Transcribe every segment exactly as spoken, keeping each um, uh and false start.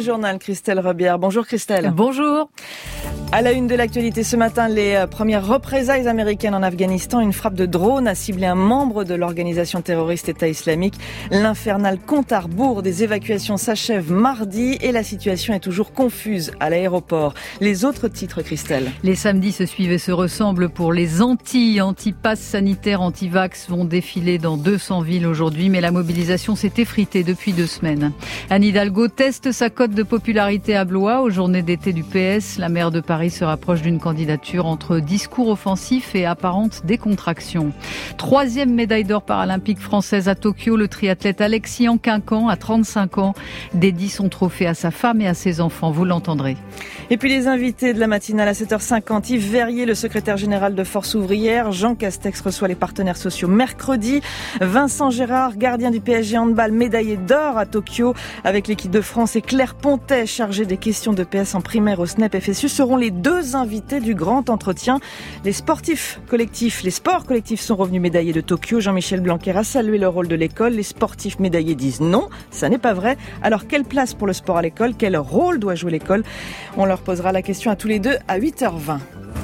journal, Christelle Rebière. Bonjour Christelle. Bonjour. À la une de l'actualité ce matin, les premières représailles américaines en Afghanistan. Une frappe de drone a ciblé un membre de l'organisation terroriste État islamique. L'infernal compte à rebours des évacuations s'achève mardi et la situation est toujours confuse à l'aéroport. Les autres titres, Christelle. Les samedis se suivent et se ressemblent pour les Antilles. Anti-pass sanitaire, anti-vax vont défiler dans deux cents villes aujourd'hui, mais la mobilisation s'est effritée depuis deux semaines. Anne Hidalgo teste sa cote de popularité à Blois aux journées d'été du P S. La maire de Paris se rapproche d'une candidature entre discours offensifs et apparente décontraction. Troisième médaille d'or paralympique française à Tokyo, le triathlète Alexis Anquincan, à trente-cinq ans, dédie son trophée à sa femme et à ses enfants. Vous l'entendrez. Et puis les invités de la matinale à sept heures cinquante. Yves Verrier, le secrétaire général de Force ouvrière. Jean Castex reçoit les partenaires sociaux mercredi. Vincent Gérard, gardien du P S G handball, médaillé d'or à Tokyo avec l'équipe de France. Et Claire Pontet, chargée des questions de P S en primaire au S N E P F S U, seront les deux invités du grand entretien. Les sportifs collectifs, les sports collectifs sont revenus médaillés de Tokyo. Jean-Michel Blanquer a salué le rôle de l'école. Les sportifs médaillés disent non, ça n'est pas vrai. Alors quelle place pour le sport à l'école? Quel rôle doit jouer l'école? On leur posera la question à tous les deux à huit heures vingt.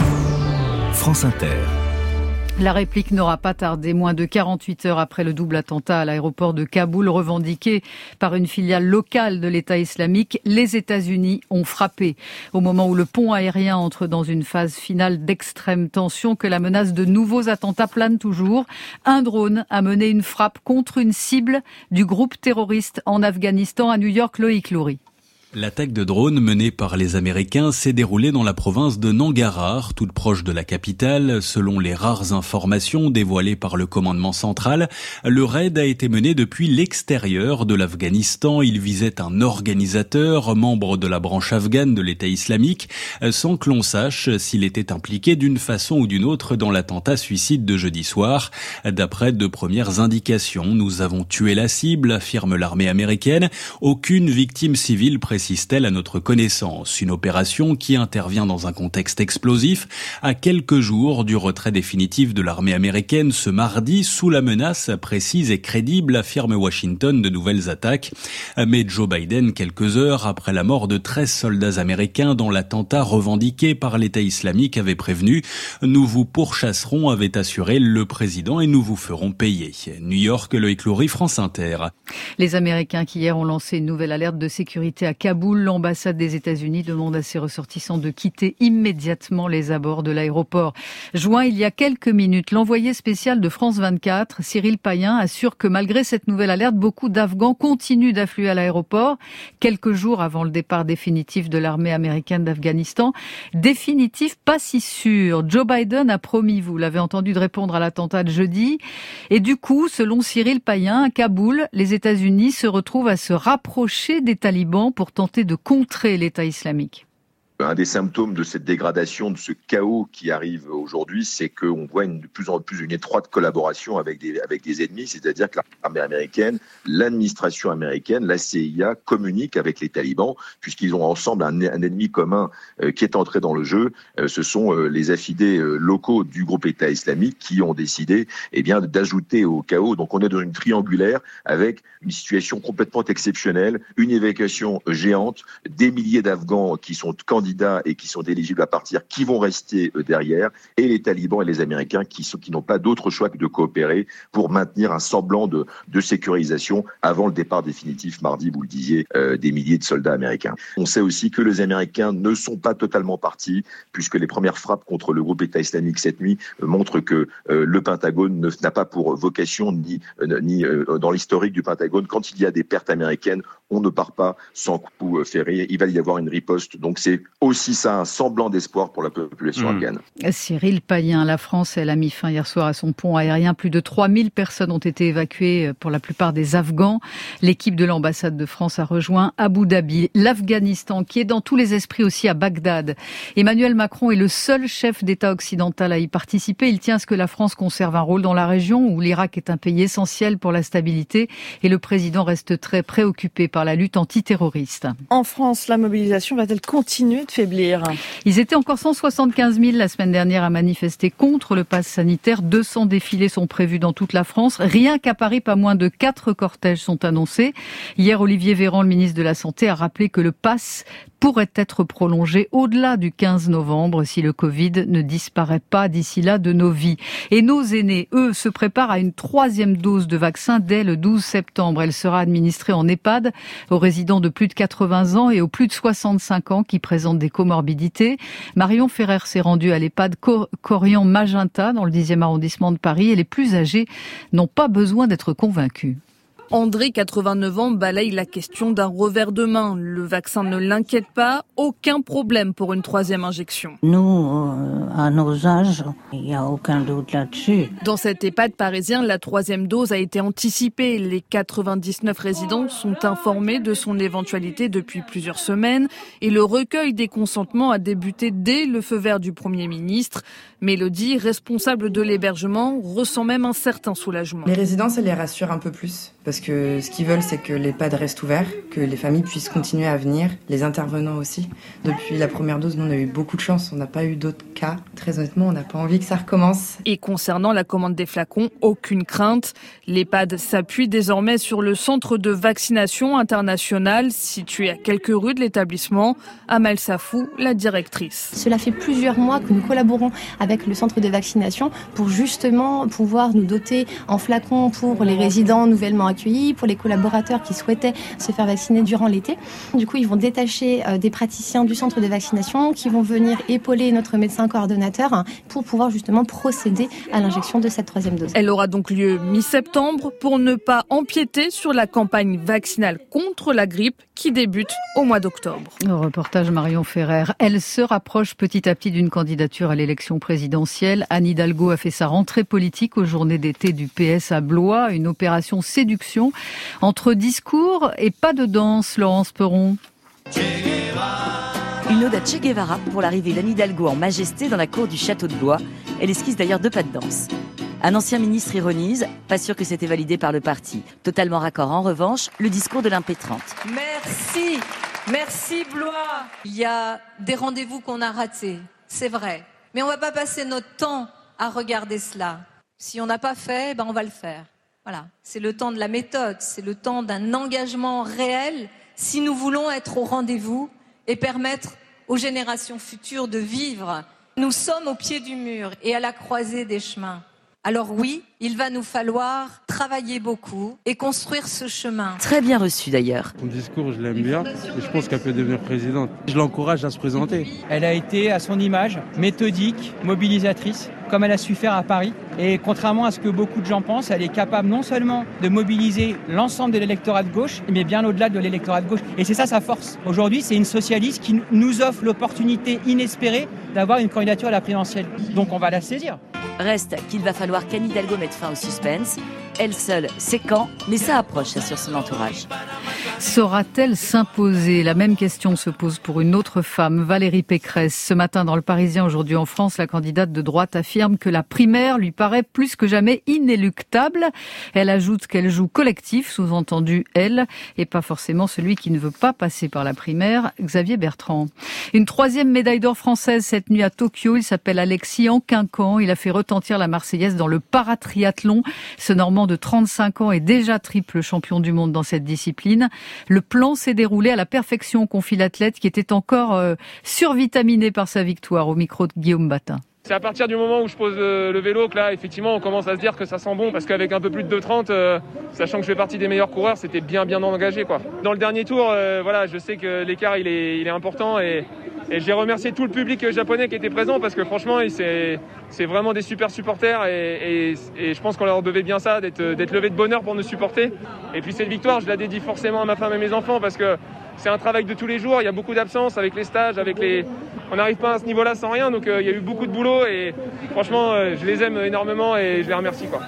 France Inter. La réplique n'aura pas tardé. Moins de quarante-huit heures après le double attentat à l'aéroport de Kaboul, revendiqué par une filiale locale de l'État islamique, les États-Unis ont frappé. Au moment où le pont aérien entre dans une phase finale d'extrême tension, que la menace de nouveaux attentats plane toujours, un drone a mené une frappe contre une cible du groupe terroriste en Afghanistan, à New York. Loïc Loury. L'attaque de drone menée par les Américains s'est déroulée dans la province de Nangarhar, toute proche de la capitale. Selon les rares informations dévoilées par le commandement central, le raid a été mené depuis l'extérieur de l'Afghanistan. Il visait un organisateur, membre de la branche afghane de l'État islamique, sans que l'on sache s'il était impliqué d'une façon ou d'une autre dans l'attentat suicide de jeudi soir. D'après de premières indications, nous avons tué la cible, affirme l'armée américaine. Aucune victime civile précise précise-t-elle à notre connaissance. Une opération qui intervient dans un contexte explosif à quelques jours du retrait définitif de l'armée américaine ce mardi sous la menace précise et crédible, affirme Washington, de nouvelles attaques. Mais Joe Biden, quelques heures après la mort de treize soldats américains dont l'attentat revendiqué par l'État islamique avait prévenu, nous vous pourchasserons, avait assuré le président, et nous vous ferons payer. New York, Loïc Loury, France Inter. Les Américains qui hier ont lancé une nouvelle alerte de sécurité à Kaboul. L'ambassade des États-Unis demande à ses ressortissants de quitter immédiatement les abords de l'aéroport. Joint il y a quelques minutes, l'envoyé spécial de France vingt-quatre, Cyril Payen, assure que malgré cette nouvelle alerte, beaucoup d'Afghans continuent d'affluer à l'aéroport quelques jours avant le départ définitif de l'armée américaine d'Afghanistan. Définitif, pas si sûr. Joe Biden a promis, vous l'avez entendu, de répondre à l'attentat de jeudi. Et du coup, selon Cyril Payen, à Kaboul, les États-Unis se retrouvent à se rapprocher des talibans pour tenter de contrer l'État islamique. Un des symptômes de cette dégradation, de ce chaos qui arrive aujourd'hui, c'est qu'on voit une, de plus en plus une étroite collaboration avec des, avec des ennemis, c'est-à-dire que l'armée américaine, l'administration américaine, la C I A communiquent avec les talibans, puisqu'ils ont ensemble un, un ennemi commun euh, qui est entré dans le jeu. Euh, ce sont euh, les affidés euh, locaux du groupe État islamique qui ont décidé eh bien, d'ajouter au chaos. Donc on est dans une triangulaire avec une situation complètement exceptionnelle, une évacuation géante, des milliers d'Afghans qui sont candidats et qui sont éligibles à partir, qui vont rester derrière, et les talibans et les Américains qui, sont, qui n'ont pas d'autre choix que de coopérer pour maintenir un semblant de, de sécurisation avant le départ définitif mardi, vous le disiez, euh, des milliers de soldats américains. On sait aussi que les Américains ne sont pas totalement partis, puisque les premières frappes contre le groupe État islamique cette nuit euh, montrent que euh, le Pentagone ne, n'a pas pour vocation, ni, euh, ni euh, dans l'historique du Pentagone, quand il y a des pertes américaines, on ne part pas sans coup euh, ferré, il va y avoir une riposte. Donc c'est aussi ça, un semblant d'espoir pour la population mmh. afghane. Cyril Payen, la France, elle a mis fin hier soir à son pont aérien. Plus de trois mille personnes ont été évacuées, pour la plupart des Afghans. L'équipe de l'ambassade de France a rejoint Abu Dhabi. L'Afghanistan, qui est dans tous les esprits aussi à Bagdad. Emmanuel Macron est le seul chef d'État occidental à y participer. Il tient à ce que la France conserve un rôle dans la région où l'Irak est un pays essentiel pour la stabilité et le président reste très préoccupé par par la lutte antiterroriste. En France, la mobilisation va-t-elle continuer de faiblir ? Ils étaient encore cent soixante-quinze mille la semaine dernière à manifester contre le pass sanitaire. deux cents défilés sont prévus dans toute la France. Rien qu'à Paris, pas moins de quatre cortèges sont annoncés. Hier, Olivier Véran, le ministre de la Santé, a rappelé que le pass pourrait être prolongé au-delà du quinze novembre si le Covid ne disparaît pas d'ici là de nos vies. Et nos aînés, eux, se préparent à une troisième dose de vaccin dès le douze septembre. Elle sera administrée en EHPAD aux résidents de plus de quatre-vingts ans et aux plus de soixante-cinq ans qui présentent des comorbidités. Marion Ferrer s'est rendue à l'EHPAD Corian Magenta dans le dixième arrondissement de Paris et les plus âgés n'ont pas besoin d'être convaincus. André, quatre-vingt-neuf ans, balaye la question d'un revers de main. Le vaccin ne l'inquiète pas, aucun problème pour une troisième injection. Nous, euh, à nos âges, il n'y a aucun doute là-dessus. Dans cet EHPAD parisien, la troisième dose a été anticipée. Les quatre-vingt-dix-neuf résidents sont informés de son éventualité depuis plusieurs semaines et le recueil des consentements a débuté dès le feu vert du Premier ministre. Mélodie, responsable de l'hébergement, ressent même un certain soulagement. Les résidents, ça les rassure un peu plus parce que ce qu'ils veulent, c'est que l'EHPAD reste ouvert, que les familles puissent continuer à venir, les intervenants aussi. Depuis la première dose, nous, on a eu beaucoup de chance, on n'a pas eu d'autres cas. Très honnêtement, on n'a pas envie que ça recommence. Et concernant la commande des flacons, aucune crainte. L'EHPAD s'appuie désormais sur le centre de vaccination international situé à quelques rues de l'établissement. Amel Safou, la directrice. Cela fait plusieurs mois que nous collaborons avec le centre de vaccination pour justement pouvoir nous doter en flacons pour les résidents nouvellement accueillis, pour les collaborateurs qui souhaitaient se faire vacciner durant l'été. Du coup, ils vont détacher des praticiens du centre de vaccination qui vont venir épauler notre médecin coordonnateur pour pouvoir justement procéder à l'injection de cette troisième dose. Elle aura donc lieu mi-septembre pour ne pas empiéter sur la campagne vaccinale contre la grippe qui débute au mois d'octobre. Le reportage Marion Ferrer. Elle se rapproche petit à petit d'une candidature à l'élection présidentielle. Anne Hidalgo a fait sa rentrée politique aux journées d'été du P S à Blois, une opération séduction entre discours et pas de danse, Laurence Perron. Une ode à Che Guevara pour l'arrivée d'Anne Hidalgo en majesté dans la cour du château de Blois. Elle esquisse d'ailleurs deux pas de danse. Un ancien ministre ironise, pas sûr que c'était validé par le parti. Totalement raccord en revanche, le discours de l'impétrante. Merci, merci Blois. Il y a des rendez-vous qu'on a ratés, c'est vrai. Mais on va pas passer notre temps à regarder cela. Si on n'a pas fait, ben on va le faire. Voilà, c'est le temps de la méthode, c'est le temps d'un engagement réel si nous voulons être au rendez-vous et permettre aux générations futures de vivre. Nous sommes au pied du mur et à la croisée des chemins. Alors oui, il va nous falloir travailler beaucoup et construire ce chemin. Très bien reçu d'ailleurs. Son discours, je l'aime bien et je pense qu'elle peut devenir présidente. Je l'encourage à se présenter. Elle a été à son image, méthodique, mobilisatrice, comme elle a su faire à Paris. Et contrairement à ce que beaucoup de gens pensent, elle est capable non seulement de mobiliser l'ensemble de l'électorat de gauche, mais bien au-delà de l'électorat de gauche. Et c'est ça sa force. Aujourd'hui, c'est une socialiste qui nous offre l'opportunité inespérée d'avoir une candidature à la présidentielle. Donc on va la saisir. Reste qu'il va falloir qu'Anne Hidalgo mette fin au suspense. Elle seule sait quand, mais ça approche, assure son entourage. Saura-t-elle s'imposer ? La même question se pose pour une autre femme, Valérie Pécresse. Ce matin, dans Le Parisien, aujourd'hui en France, la candidate de droite affirme que la primaire lui paraît plus que jamais inéluctable. Elle ajoute qu'elle joue collectif, sous-entendu elle, et pas forcément celui qui ne veut pas passer par la primaire, Xavier Bertrand. Une troisième médaille d'or française cette nuit à Tokyo. Il s'appelle Alexis Anquincan. Il a fait retentir la Marseillaise dans le paratriathlon. Ce Normand de trente-cinq ans est déjà triple champion du monde dans cette discipline. Le plan s'est déroulé à la perfection, confie l'athlète qui était encore euh, survitaminé par sa victoire, au micro de Guillaume Batin. C'est à partir du moment où je pose le vélo que là, effectivement, on commence à se dire que ça sent bon parce qu'avec un peu plus de deux trente, euh, sachant que je fais partie des meilleurs coureurs, c'était bien bien engagé, quoi. Dans le dernier tour, euh, voilà, je sais que l'écart il est, il est important et, et j'ai remercié tout le public japonais qui était présent parce que franchement, c'est, c'est vraiment des super supporters et, et, et je pense qu'on leur devait bien ça, d'être, d'être levé de bonheur pour nous supporter. Et puis cette victoire, je la dédie forcément à ma femme et mes enfants parce que c'est un travail de tous les jours, il y a beaucoup d'absences avec les stages, avec les... on n'arrive pas à ce niveau-là sans rien, donc euh, il y a eu beaucoup de boulot et franchement, euh, je les aime énormément et je les remercie, quoi.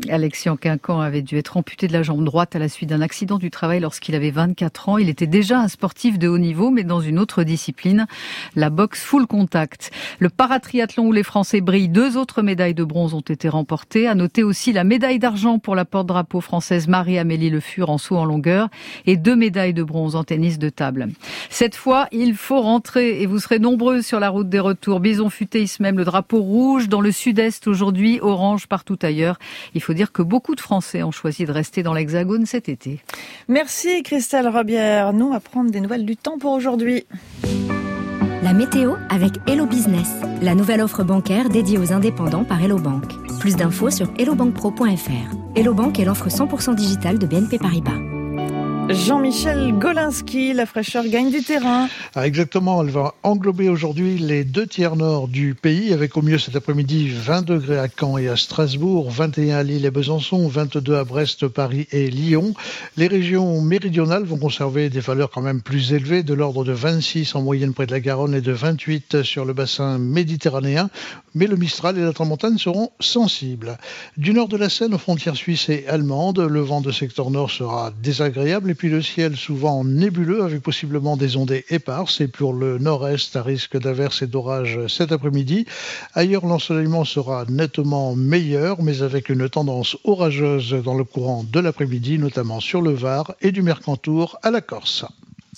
Alexis Quincan avait dû être amputé de la jambe droite à la suite d'un accident du travail lorsqu'il avait vingt-quatre ans. Il était déjà un sportif de haut niveau, mais dans une autre discipline, la boxe full contact. Le paratriathlon où les Français brillent, deux autres médailles de bronze ont été remportées. À noter aussi la médaille d'argent pour la porte-drapeau française Marie-Amélie Le Fur en saut en longueur et deux médailles de bronze en tennis de table. Cette fois, il faut rentrer et vous serez nombreux sur la route des retours. Bison futé hisse même le drapeau rouge dans le sud-est aujourd'hui, orange partout ailleurs. Il faut dire que beaucoup de Français ont choisi de rester dans l'Hexagone cet été. Merci Christelle Robière. Nous, à prendre des nouvelles du temps pour aujourd'hui. La météo avec Hello Business, la nouvelle offre bancaire dédiée aux indépendants par Hello Bank. Plus d'infos sur hello bank pro point f r. Hello Bank est l'offre cent pour cent digitale de B N P Paribas. Jean-Michel Golinski, la fraîcheur gagne du terrain. Ah, exactement, elle va englober aujourd'hui les deux tiers nord du pays, avec au mieux cet après-midi vingt degrés à Caen et à Strasbourg, vingt et un à Lille et Besançon, vingt-deux à Brest, Paris et Lyon. Les régions méridionales vont conserver des valeurs quand même plus élevées, de l'ordre de vingt-six en moyenne près de la Garonne et de vingt-huit sur le bassin méditerranéen, mais le Mistral et la Tramontane seront sensibles. Du nord de la Seine aux frontières suisses et allemandes, le vent de secteur nord sera désagréable, et puis le ciel souvent nébuleux avec possiblement des ondées éparses, et pour le nord-est à risque d'averses et d'orages cet après-midi. Ailleurs, l'ensoleillement sera nettement meilleur, mais avec une tendance orageuse dans le courant de l'après-midi, notamment sur le Var et du Mercantour à la Corse.